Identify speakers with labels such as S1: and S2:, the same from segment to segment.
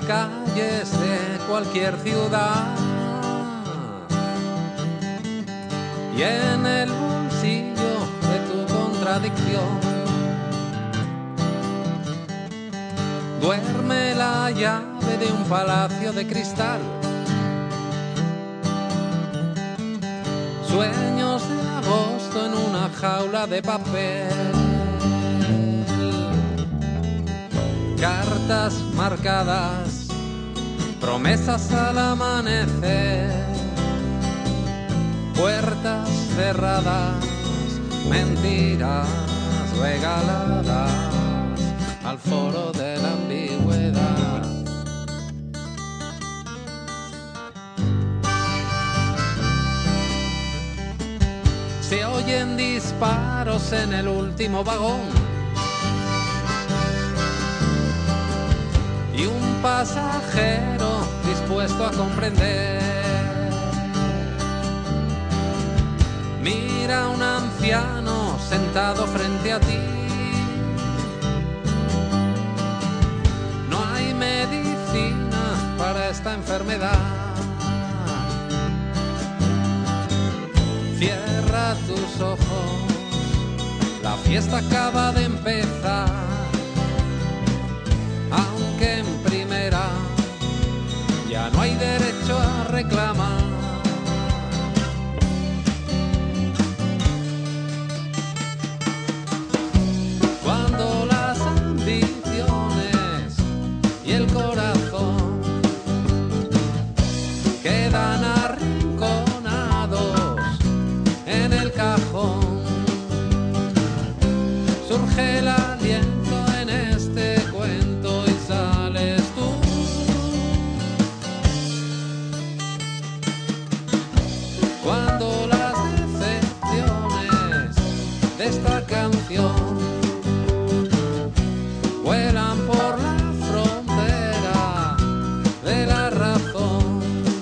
S1: calles de cualquier ciudad y en el bolsillo de tu contradicción duerme la llave de un palacio de cristal. Sueños de agosto en una jaula de papel. Cartas marcadas, promesas al amanecer. Puertas cerradas, mentiras regaladas al foro de la ambigüedad. Se oyen disparos en el último vagón y un pasajero dispuesto a comprender. Mira a un anciano sentado frente a ti. No hay medicina para esta enfermedad. Cierra tus ojos, la fiesta acaba de empezar. Aunque en primera ya no hay derecho a reclamar. Cuando las ambiciones y el corazón quedan arrinconados en el cajón, surge el aliento en este cuento y sales tú. Cuando las decepciones de esta canción vuelan por la frontera de la razón,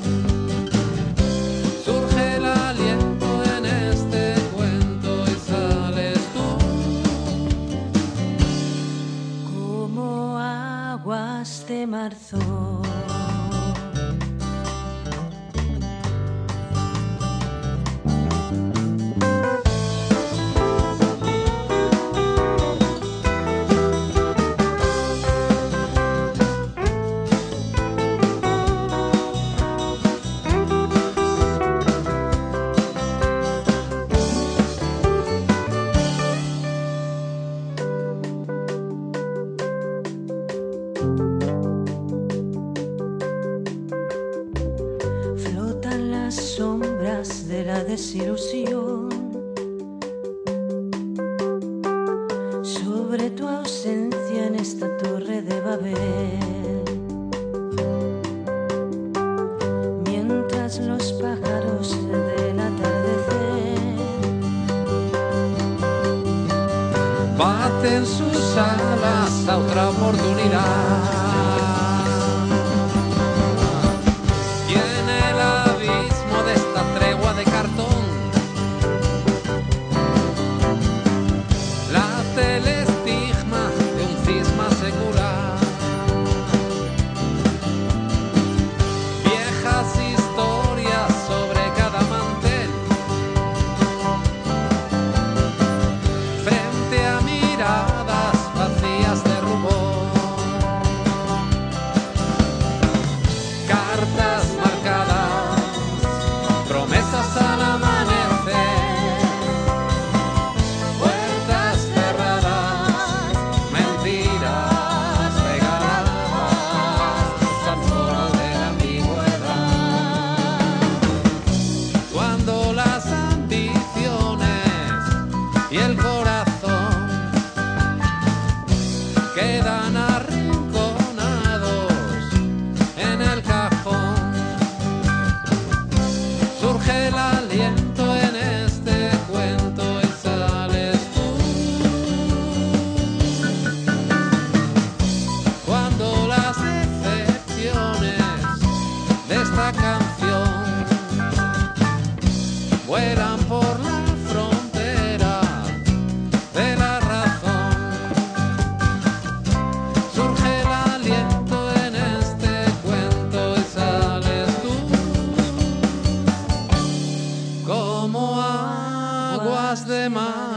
S1: surge el aliento en este cuento y sales tú.
S2: Como aguas de marzo, flotan las sombras de la desilusión sobre tu ausencia en esta torre de Babel, mientras los pájaros del atardecer
S1: baten sus alas a otra oportunidad. Y en el abismo de esta tregua de cartón late el estigma de un cisma secular. Viejas historias sobre cada mantel, frente a miradas vacías de rubor. Cartas marcadas, promesas al amanecer. Puertas cerradas, mentiras regaladas al foro de la ambigüedad. Cuando las ambiciones y el corazón quedan arrinconados en el cajón, surge el aliento en este cuento y sales tú. Cuando las decepciones de esta canción vuelan por la frontera de la razón, surge el aliento en este demás.